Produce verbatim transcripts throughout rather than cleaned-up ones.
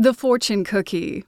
The Fortune Cookie.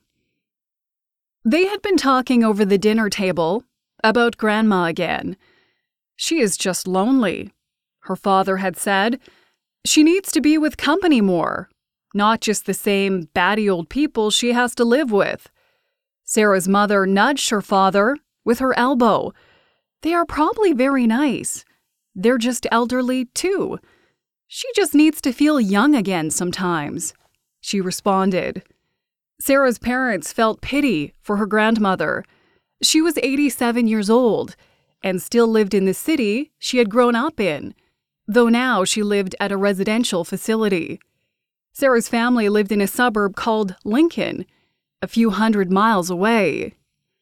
They had been talking over the dinner table about Grandma again. She is just lonely, her father had said. She needs to be with company more, not just the same batty old people she has to live with. Sarah's mother nudged her father with her elbow. They are probably very nice. They're just elderly, too. She just needs to feel young again sometimes, she responded. Sarah's parents felt pity for her grandmother. She was eighty-seven years old and still lived in the city she had grown up in, though now she lived at a residential facility. Sarah's family lived in a suburb called Lincoln, a few hundred miles away.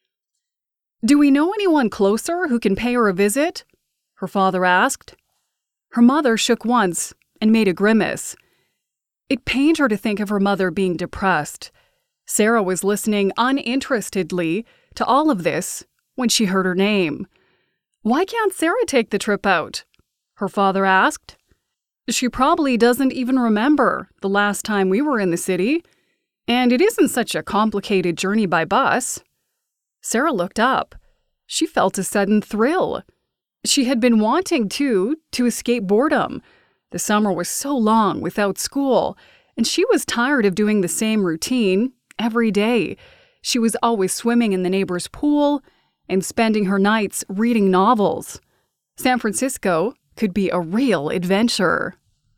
"Do we know anyone closer who can pay her a visit?" her father asked. Her mother shook once and made a grimace. It pained her to think of her mother being depressed. Sarah was listening uninterestedly to all of this when she heard her name. "Why can't Sarah take the trip out?" her father asked. "She probably doesn't even remember the last time we were in the city, and it isn't such a complicated journey by bus." Sarah looked up. She felt a sudden thrill. She had been wanting to, to escape boredom. The summer was so long without school, and she was tired of doing the same routine every day. She was always swimming in the neighbor's pool and spending her nights reading novels. San Francisco could be a real adventure.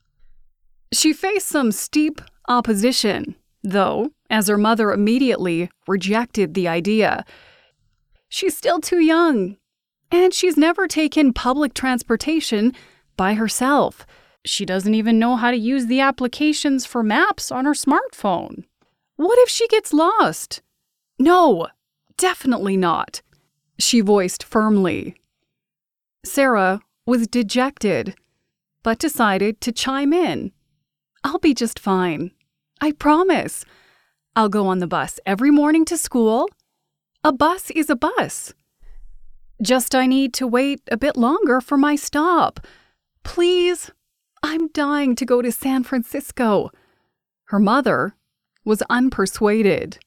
She faced some steep opposition, though, as her mother immediately rejected the idea. She's still too young, and she's never taken public transportation by herself. She doesn't even know how to use the applications for maps on her smartphone. What if she gets lost? No, definitely not, she voiced firmly. Sarah was dejected, but decided to chime in. "I'll be just fine. I promise. I'll go on the bus every morning to school. A bus is a bus. Just I need to wait a bit longer for my stop. Please, I'm dying to go to San Francisco." Her mother was unpersuaded.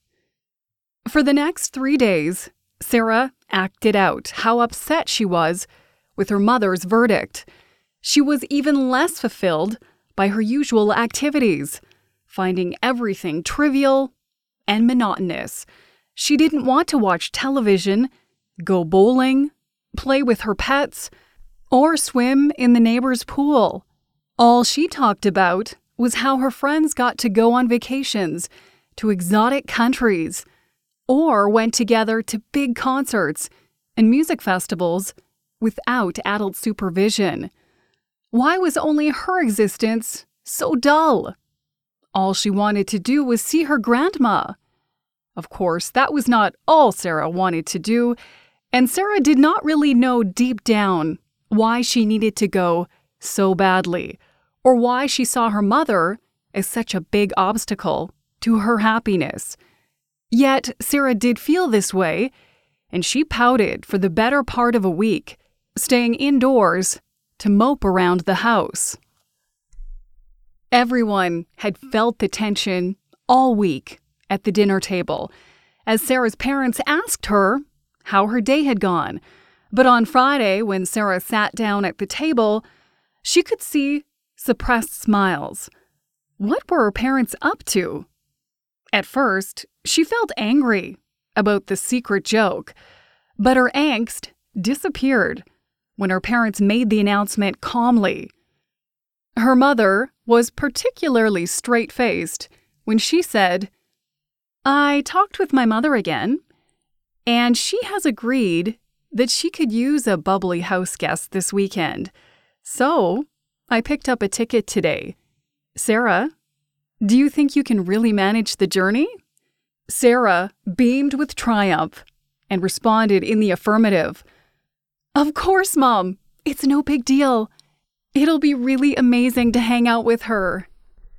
For the next three days, Sarah acted out how upset she was with her mother's verdict. She was even less fulfilled by her usual activities, finding everything trivial and monotonous. She didn't want to watch television, go bowling, play with her pets, or swim in the neighbor's pool. All she talked about was how her friends got to go on vacations to exotic countries, or went together to big concerts and music festivals without adult supervision. Why was only her existence so dull? All she wanted to do was see her grandma. Of course, that was not all Sarah wanted to do, and Sarah did not really know deep down why she needed to go so badly, or why she saw her mother as such a big obstacle to her happiness. Yet Sarah did feel this way, and she pouted for the better part of a week, staying indoors to mope around the house. Everyone had felt the tension all week at the dinner table, as Sarah's parents asked her how her day had gone. But on Friday, when Sarah sat down at the table, she could see suppressed smiles. What were her parents up to? At first, she felt angry about the secret joke, but her angst disappeared when her parents made the announcement calmly. Her mother was particularly straight-faced when she said, "I talked with my mother again, and she has agreed that she could use a bubbly house guest this weekend. So, I picked up a ticket today. Sarah, do you think you can really manage the journey?" Sarah beamed with triumph and responded in the affirmative. "Of course, Mom. It's no big deal. It'll be really amazing to hang out with her."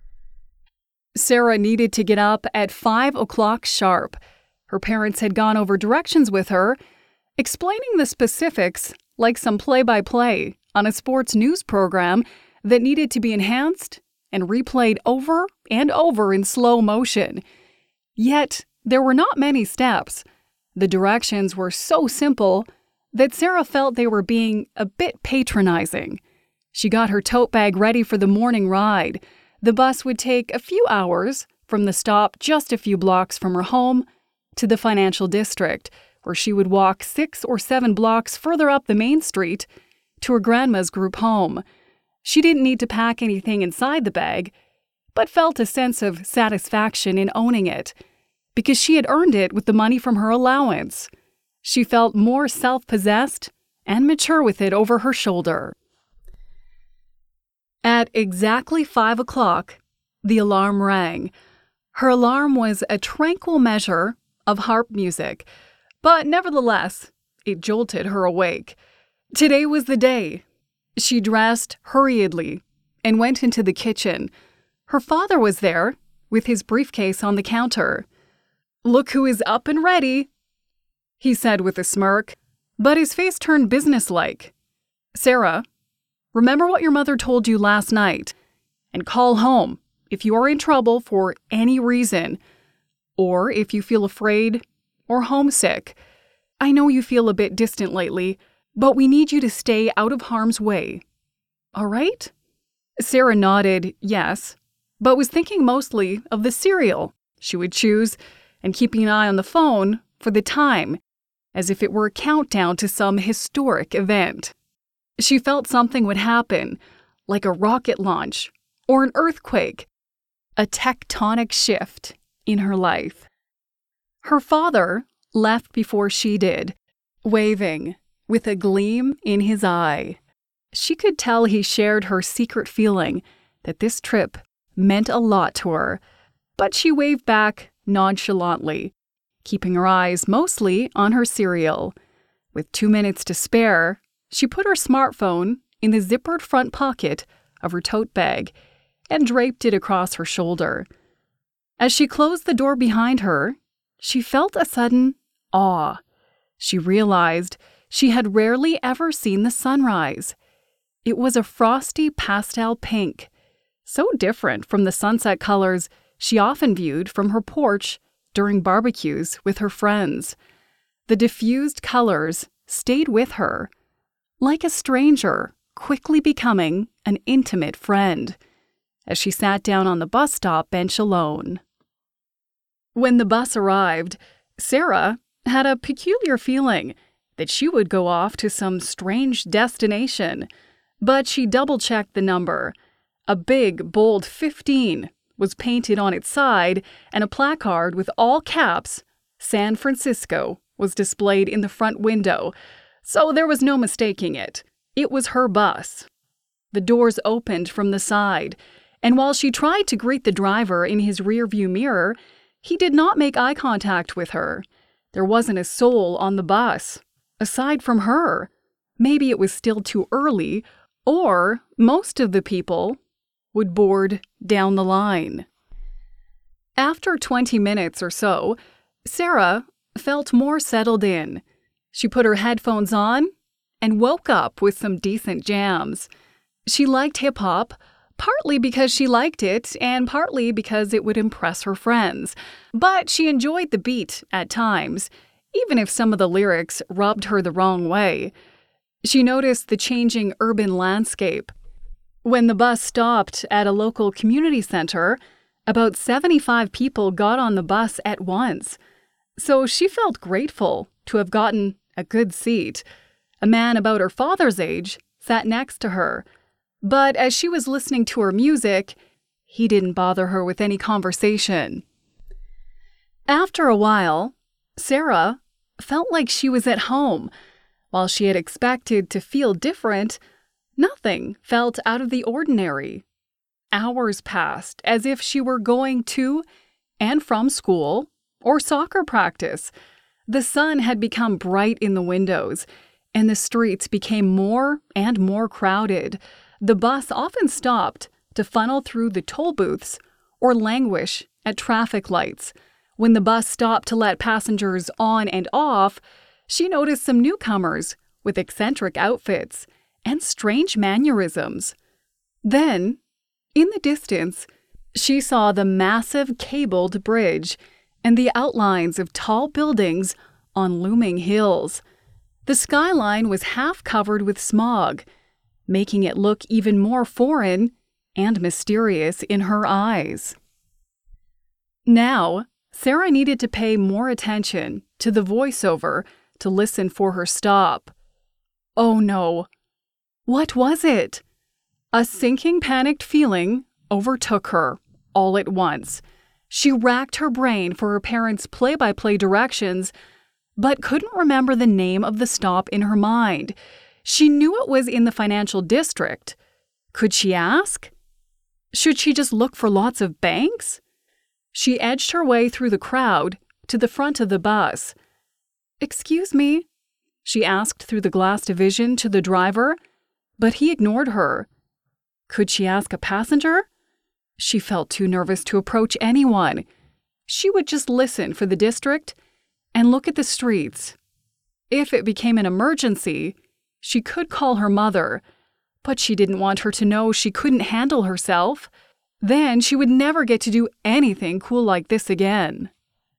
Sarah needed to get up at five o'clock sharp. Her parents had gone over directions with her, explaining the specifics like some play-by-play on a sports news program that needed to be enhanced and replayed over and over in slow motion. Yet, there were not many steps. The directions were so simple that Sarah felt they were being a bit patronizing. She got her tote bag ready for the morning ride. The bus would take a few hours from the stop just a few blocks from her home to the financial district, where she would walk six or seven blocks further up the main street to her grandma's group home. She didn't need to pack anything inside the bag, but felt a sense of satisfaction in owning it, because she had earned it with the money from her allowance. She felt more self-possessed and mature with it over her shoulder. At exactly five o'clock, the alarm rang. Her alarm was a tranquil measure of harp music, but nevertheless, it jolted her awake. Today was the day. She dressed hurriedly and went into the kitchen. Her father was there, with his briefcase on the counter. "Look who is up and ready," he said with a smirk, but his face turned businesslike. "Sarah, remember what your mother told you last night, and call home if you are in trouble for any reason, or if you feel afraid or homesick. I know you feel a bit distant lately, but we need you to stay out of harm's way. All right?" Sarah nodded yes, but was thinking mostly of the cereal she would choose and keeping an eye on the phone for the time, as if it were a countdown to some historic event. She felt something would happen, like a rocket launch or an earthquake, a tectonic shift in her life. Her father left before she did, waving, with a gleam in his eye. She could tell he shared her secret feeling that this trip meant a lot to her, but she waved back nonchalantly, keeping her eyes mostly on her cereal. With two minutes to spare, she put her smartphone in the zippered front pocket of her tote bag and draped it across her shoulder. As she closed the door behind her, she felt a sudden awe. She realized she had rarely ever seen the sunrise. It was a frosty pastel pink, so different from the sunset colors she often viewed from her porch during barbecues with her friends. The diffused colors stayed with her, like a stranger quickly becoming an intimate friend, as she sat down on the bus stop bench alone. When the bus arrived, Sarah had a peculiar feeling that she would go off to some strange destination, but she double-checked the number. A big, bold fifteen was painted on its side, and a placard with all caps, "San Francisco," was displayed in the front window, so there was no mistaking it. It was her bus. The doors opened from the side, and while she tried to greet the driver in his rearview mirror, he did not make eye contact with her. There wasn't a soul on the bus, aside from her. Maybe it was still too early, or most of the people would board down the line. After twenty minutes or so, Sarah felt more settled in. She put her headphones on and woke up with some decent jams. She liked hip-hop, partly because she liked it and partly because it would impress her friends. But she enjoyed the beat at times, even if some of the lyrics rubbed her the wrong way. She noticed the changing urban landscape. When the bus stopped at a local community center, about seventy-five people got on the bus at once. So she felt grateful to have gotten a good seat. A man about her father's age sat next to her, but as she was listening to her music, he didn't bother her with any conversation. After a while, Sarah felt like she was at home. While she had expected to feel different, nothing felt out of the ordinary. Hours passed as if she were going to and from school or soccer practice. The sun had become bright in the windows, and the streets became more and more crowded. The bus often stopped to funnel through the toll booths or languish at traffic lights. When the bus stopped to let passengers on and off, she noticed some newcomers with eccentric outfits and strange mannerisms. Then, in the distance, she saw the massive cabled bridge and the outlines of tall buildings on looming hills. The skyline was half covered with smog, making it look even more foreign and mysterious in her eyes. Now, Sarah needed to pay more attention to the voiceover to listen for her stop. Oh no! What was it? A sinking, panicked feeling overtook her all at once. She racked her brain for her parents' play-by-play directions, but couldn't remember the name of the stop in her mind. She knew it was in the financial district. Could she ask? Should she just look for lots of banks? She edged her way through the crowd to the front of the bus. "Excuse me?" she asked through the glass division to the driver, but he ignored her. Could she ask a passenger? She felt too nervous to approach anyone. She would just listen for the district and look at the streets. If it became an emergency, she could call her mother, but she didn't want her to know she couldn't handle herself. Then she would never get to do anything cool like this again.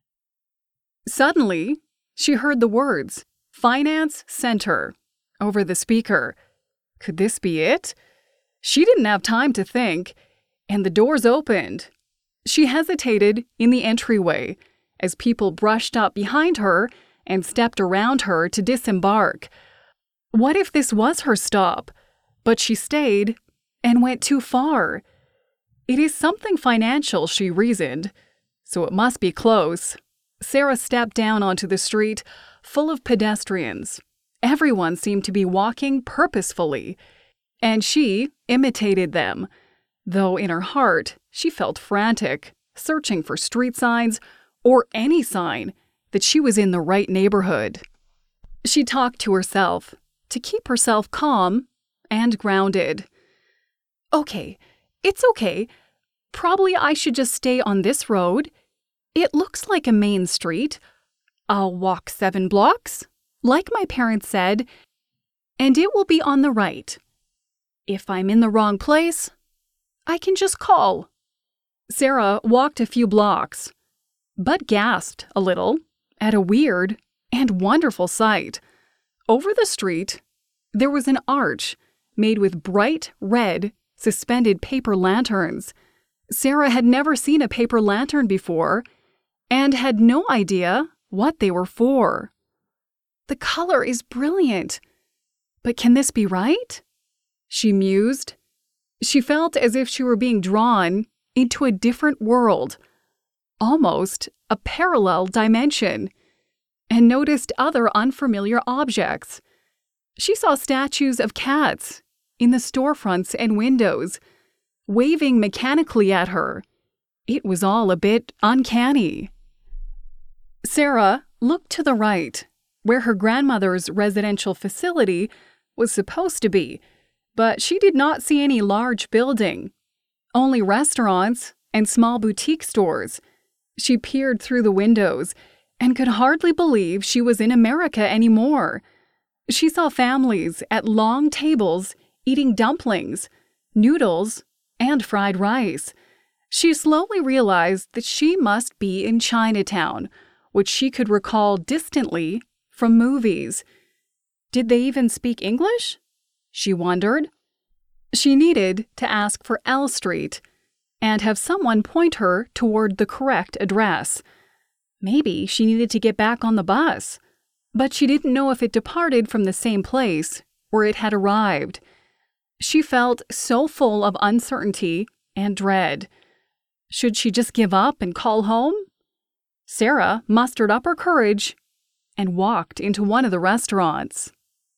Suddenly, she heard the words, "Finance Center," over the speaker. Could this be it? She didn't have time to think, and the doors opened. She hesitated in the entryway as people brushed up behind her and stepped around her to disembark. What if this was her stop? But she stayed and went too far. It is something financial, she reasoned, so it must be close. Sarah stepped down onto the street, full of pedestrians. Everyone seemed to be walking purposefully, and she imitated them, though in her heart she felt frantic, searching for street signs or any sign that she was in the right neighborhood. She talked to herself to keep herself calm and grounded. Okay, it's okay. Probably I should just stay on this road. It looks like a main street. I'll walk seven blocks, like my parents said, and it will be on the right. If I'm in the wrong place, I can just call. Sarah walked a few blocks, but gasped a little at a weird and wonderful sight. Over the street, there was an arch made with bright red suspended paper lanterns. Sarah had never seen a paper lantern before and had no idea what they were for. The color is brilliant, but can this be right? She mused. She felt as if she were being drawn into a different world, almost a parallel dimension, and noticed other unfamiliar objects. She saw statues of cats in the storefronts and windows, waving mechanically at her. It was all a bit uncanny. Sarah looked to the right, where her grandmother's residential facility was supposed to be, but she did not see any large building, only restaurants and small boutique stores. She peered through the windows and could hardly believe she was in America anymore. She saw families at long tables eating dumplings, noodles, and fried rice. She slowly realized that she must be in Chinatown, which she could recall distantly from movies. Did they even speak English? She wondered. She needed to ask for L Street and have someone point her toward the correct address. Maybe she needed to get back on the bus, but she didn't know if it departed from the same place where it had arrived. She felt so full of uncertainty and dread. Should she just give up and call home? Sarah mustered up her courage and walked into one of the restaurants.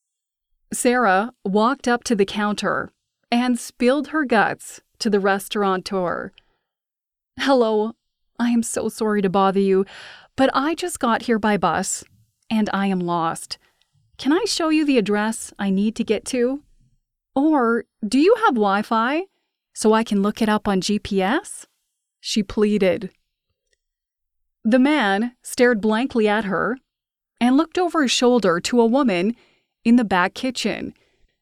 Sarah walked up to the counter and spilled her guts to the restaurateur. "Hello, I am so sorry to bother you, but I just got here by bus, and I am lost. Can I show you the address I need to get to? Or do you have Wi-Fi so I can look it up on G P S?" she pleaded. The man stared blankly at her and looked over his shoulder to a woman in the back kitchen.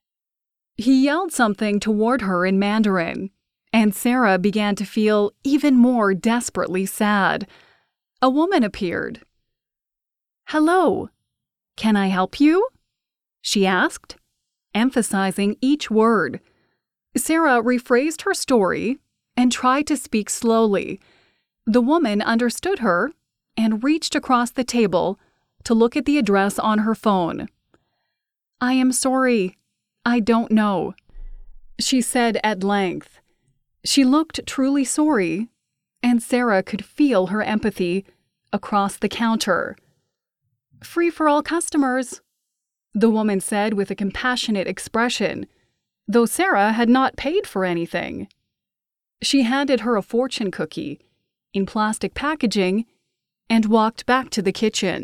He yelled something toward her in Mandarin, and Sarah began to feel even more desperately sad. A woman appeared. "Hello, can I help you?" she asked, emphasizing each word. Sarah rephrased her story and tried to speak slowly. The woman understood her and reached across the table to look at the address on her phone. "I am sorry, I don't know," she said at length. She looked truly sorry, and Sarah could feel her empathy across the counter. "Free for all customers," the woman said with a compassionate expression, though Sarah had not paid for anything. She handed her a fortune cookie in plastic packaging and walked back to the kitchen.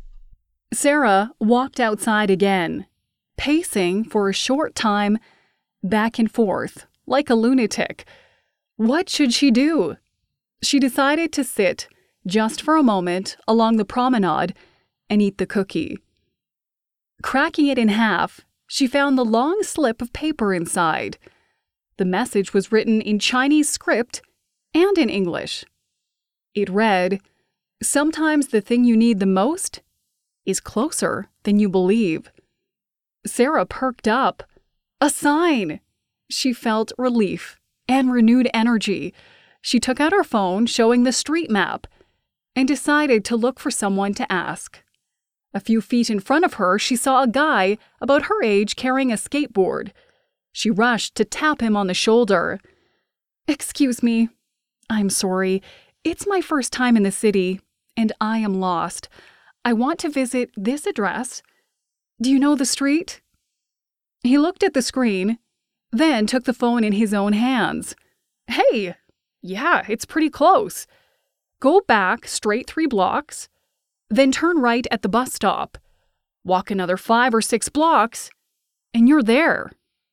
Sarah walked outside again, pacing for a short time back and forth like a lunatic. What should she do? She decided to sit just for a moment along the promenade and eat the cookie. Cracking it in half, she found the long slip of paper inside. The message was written in Chinese script and in English. It read, "Sometimes the thing you need the most is closer than you believe." Sarah perked up. A sign! She felt relief and renewed energy. She took out her phone showing the street map and decided to look for someone to ask. A few feet in front of her, she saw a guy about her age carrying a skateboard. She rushed to tap him on the shoulder. "Excuse me. I'm sorry. It's my first time in the city, and I am lost. I want to visit this address. Do you know the street?" He looked at the screen, then took the phone in his own hands. "Hey, yeah, it's pretty close. Go back straight three blocks, then turn right at the bus stop. Walk another five or six blocks, and you're there."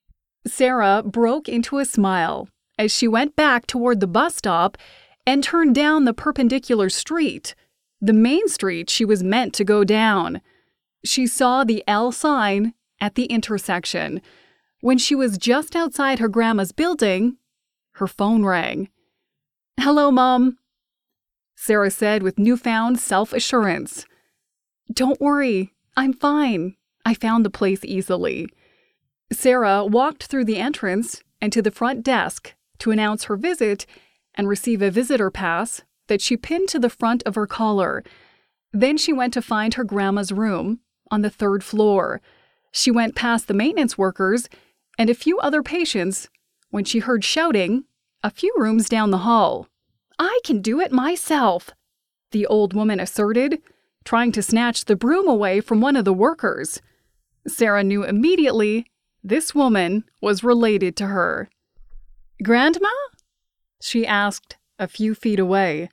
Sarah broke into a smile as she went back toward the bus stop and turned down the perpendicular street, the main street she was meant to go down. She saw the L sign at the intersection. When she was just outside her grandma's building, her phone rang. "Hello, Mom," Sarah said with newfound self-assurance. "Don't worry, I'm fine. I found the place easily." Sarah walked through the entrance and to the front desk to announce her visit and receive a visitor pass that she pinned to the front of her collar. Then she went to find her grandma's room on the third floor. She went past the maintenance workers and a few other patients when she heard shouting a few rooms down the hall. "I can do it myself," the old woman asserted, trying to snatch the broom away from one of the workers. Sarah knew immediately this woman was related to her. "Grandma?" she asked a few feet away.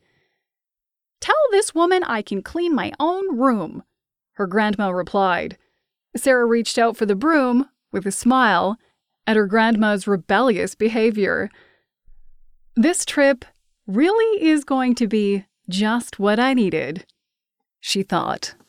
"Tell this woman I can clean my own room," her grandma replied. Sarah reached out for the broom with a smile at her grandma's rebellious behavior. "This trip really is going to be just what I needed," she thought.